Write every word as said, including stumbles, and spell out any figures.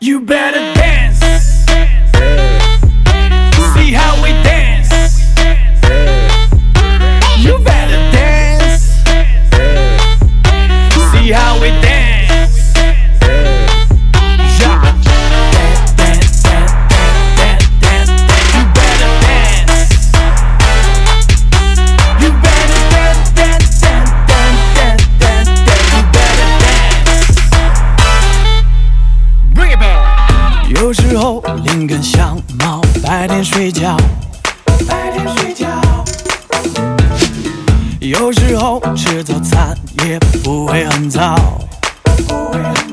You better dance. See how we dance. You better dance. See how we dance. Yeah. Dance, dance, dance, dance, dance, dance. You better dance. You better dance, dance, dance, dance, dance, dance. You better dance. Bring it back. 有时候灵感像猫，白天睡觉，白天睡觉。有时候吃早餐也不会很早，不会很早。